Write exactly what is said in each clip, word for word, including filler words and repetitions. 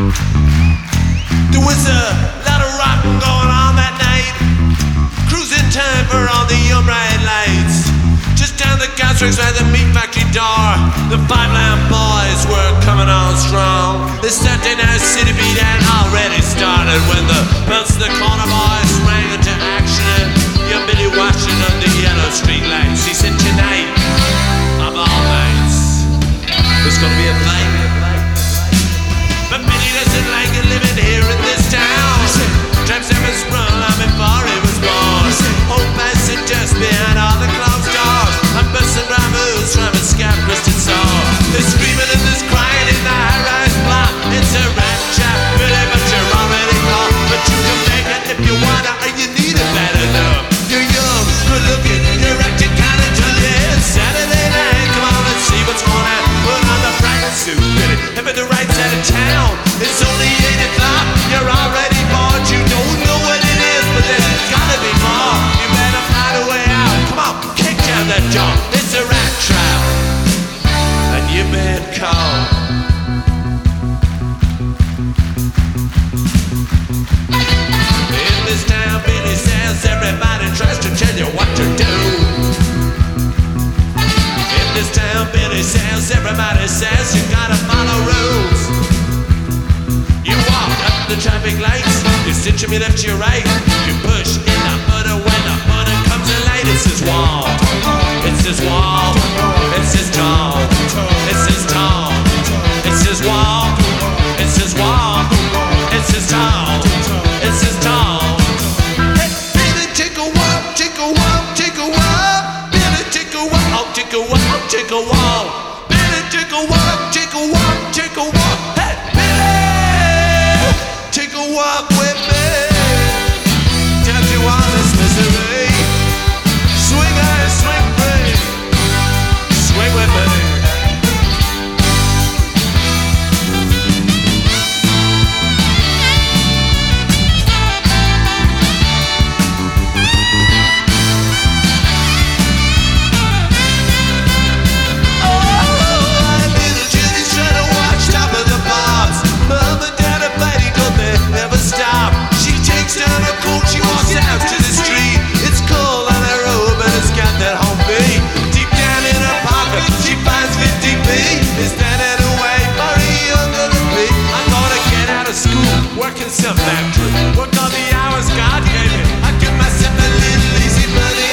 There was a lot of rockin' going on that night. Cruising time for all the young bright lights. Just down the Gasworks by the meat factory door, the Five Line Boys were coming on strong. The Saturday night city beat had already started when the belts of the corner boys sprang into action. Young Billy watching under yellow street lights. He said, tonight, of all nights, there's gonna be a fight. But Billy doesn't like it living here in this town. Traps never sprung long before he was born. Old passing dust behind all the closed doors. I'm busting bravos from a scab twisted saw. They're screaming and there's crying in the high-rise block. It's a rat trap, Billy, but you're already caught. But you can make it if you wanna, or you need it bad enough. You're young, good looking, you're acting kinda jolly. It's Saturday night, come on, let's see what's going on. Put on the practice suit, Billy, and for the right side of town. It's only eight o'clock, you're already bored. You don't know what it is, but there's gotta be more. You better find a way out, come on, kick down that door. It's a rat trap, and you've been caught. In this town, Billy says everybody tries to tell you what to do. In this town, Billy says everybody says you gotta follow rules. You walk up the traffic lights, you sit to me left to your right. You push in the butter when the butter comes in light. It's his wall, it's his wall, it's his tall, it's his tall, it's his wall, it's his wall, it's his tall, it's his tall. Hey, Billy, take a walk, take a walk, take a walk. Billy, take a walk, oh, take a walk, take a walk. Billy, take a walk, take a walk, take a walk. Hey, Billy, take a walk with me. Tell you all this misery. Swing high, swing free. Swing with me. Working some factory, work all the hours God gave me. I give myself a little easy money.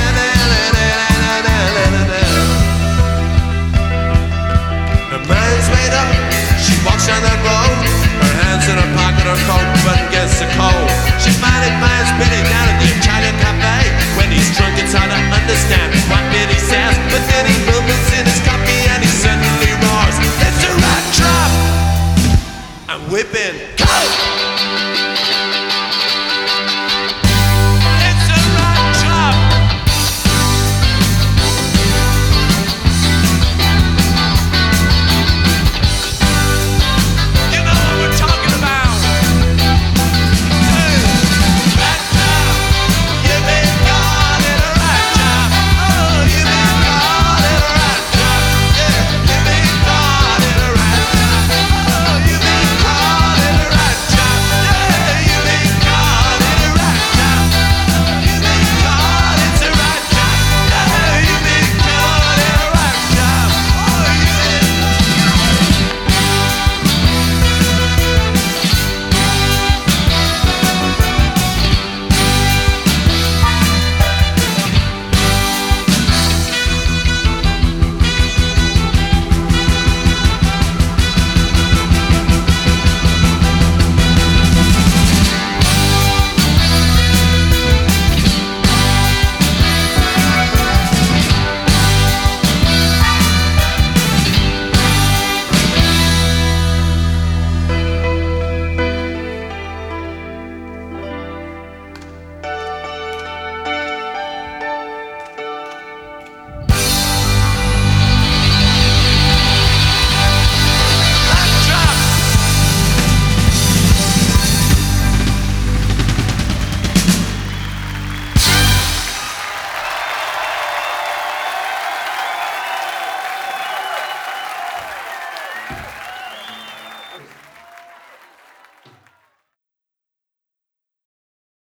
Her mind's made up, she walks down that road. Her hands in her pocket, her coat button gets the cold. She finally finds Billy down at the Italian cafe. When he's drunk it's hard to understand what Billy says, but then he mumbles in his coffee and he suddenly roars. It's a rat trap! I'm whipping coke.